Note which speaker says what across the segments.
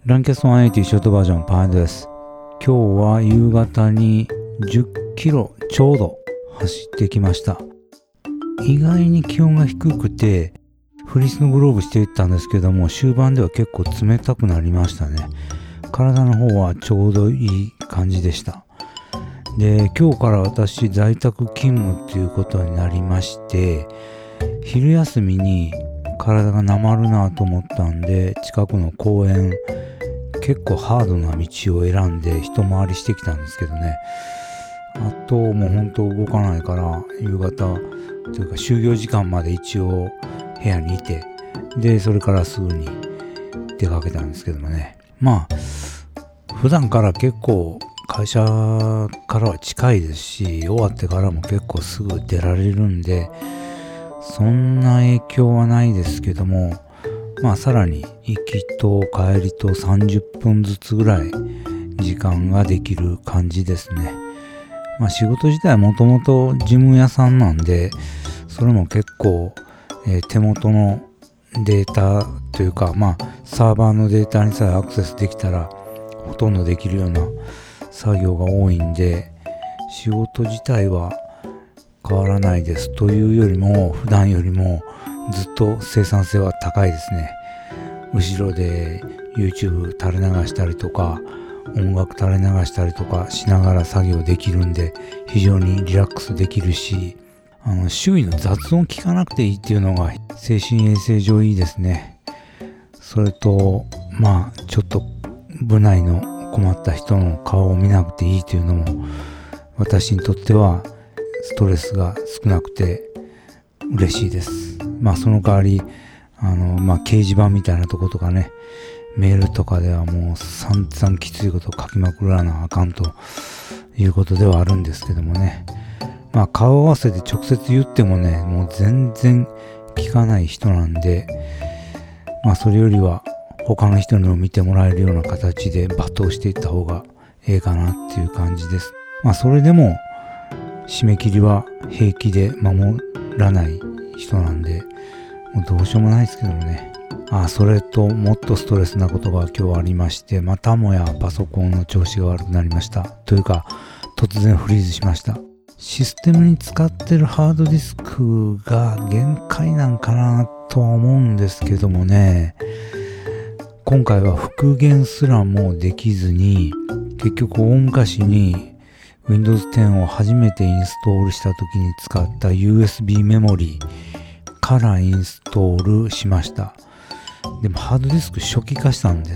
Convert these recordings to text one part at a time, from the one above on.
Speaker 1: ランキャスト180ショートバージョンパーです。今日は夕方に10キロちょうど走ってきました。意外に気温が低くてフリースのグローブしていったんですけども、終盤では結構冷たくなりましたね。体の方はちょうどいい感じでした。で、今日から私在宅勤務っていうことになりまして、昼休みに体がなまるなと思ったんで、近くの公園結構ハードな道を選んで一回りしてきたんですけどね。あともう本当動かないから夕方というか就業時間まで一応部屋にいて、でそれからすぐに出かけたんですけどもね。まあ普段から結構会社からは近いですし、終わってからも結構すぐ出られるんでそんな影響はないですけども、まあさらに行きと帰りと30分ずつぐらい時間ができる感じですね。まあ仕事自体はもともと事務屋さんなんで、それも結構、手元のデータというか、まあサーバーのデータにさえアクセスできたらほとんどできるような作業が多いんで、仕事自体は変わらないですというよりも、普段よりもずっと生産性は高いですね。後ろで YouTube 垂れ流したりとか音楽垂れ流したりとかしながら作業できるんで、非常にリラックスできるし、周囲の雑音聞かなくていいっていうのが精神衛生上いいですね。それとまあちょっと部内の困った人の顔を見なくていいというのも私にとってはストレスが少なくて嬉しいです。まあその代わりまあ掲示板みたいなとことかね、メールとかではもう散々きついことを書きまくらなあかんということではあるんですけどもね。まあ顔合わせで直接言ってもね、もう全然聞かない人なんで、まあそれよりは他の人にも見てもらえるような形で罵倒していった方がええかなっていう感じです。まあそれでも締め切りは平気で守らない人なんで、もうどうしようもないですけどもね。それともっとストレスなことが今日ありまして、またもやパソコンの調子が悪くなりました。というか突然フリーズしました。システムに使ってるハードディスクが限界なんかなとは思うんですけどもね、今回は復元すらもできずに、結局大昔に Windows 10を初めてインストールした時に使った USB メモリからインストールしました。でもハードディスク初期化したんです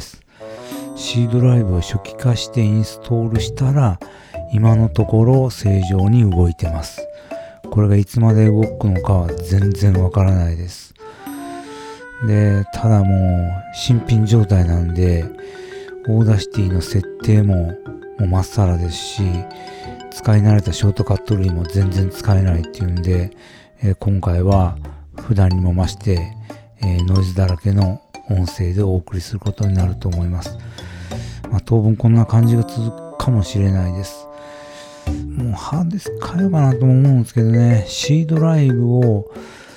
Speaker 1: 。C ドライブを初期化してインストールしたら今のところ正常に動いてます。これがいつまで動くのかは全然わからないです。で、ただもう新品状態なんで、オーダーシティの設定もうまっさらですし、使い慣れたショートカット類も全然使えないっていうんで、今回は普段にも増して、ノイズだらけの音声でお送りすることになると思います。まあ、当分こんな感じが続くかもしれないです。もうハードディスク変えようかなとも思うんですけどね、C ドライブを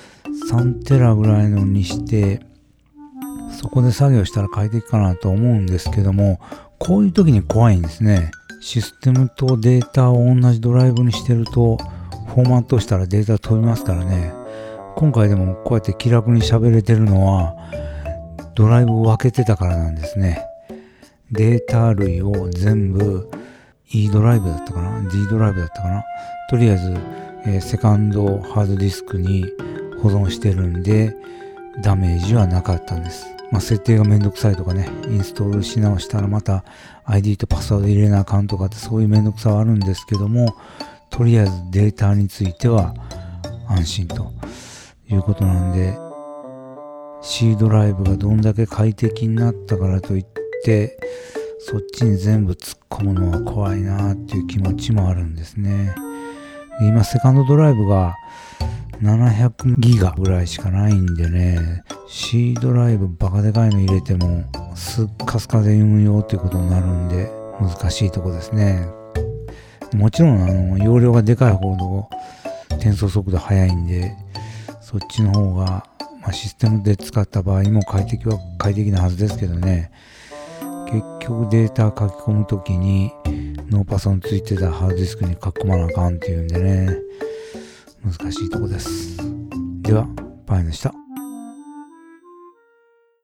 Speaker 1: 3テラぐらいのにしてそこで作業したら快適かなと思うんですけども、こういう時に怖いんですね。システムとデータを同じドライブにしてるとフォーマットしたらデータ飛びますからね。今回でもこうやって気楽に喋れてるのはドライブを分けてたからなんですね。データ類を全部 E ドライブだったかな D ドライブだったかな、とりあえず、セカンドハードディスクに保存してるんでダメージはなかったんです。まあ設定がめんどくさいとかね、インストールし直したらまた ID とパスワード入れなあかんとかって、そういうめんどくさはあるんですけども、とりあえずデータについては安心ということなんで、 C ドライブがどんだけ快適になったからといってそっちに全部突っ込むのは怖いなっていう気持ちもあるんですね。で、今セカンドドライブが700ギガぐらいしかないんでね、 C ドライブバカでかいの入れてもスッカスカで運用っていうことになるんで難しいとこですね。もちろん容量がでかいほど転送速度速いんで、そっちの方が、システムで使った場合も快適なはずですけどね。 結局データ書き込むときにノーパソについてたハードディスクに書き込まなあかんっていうんでね、難しいとこです。では、パイでした。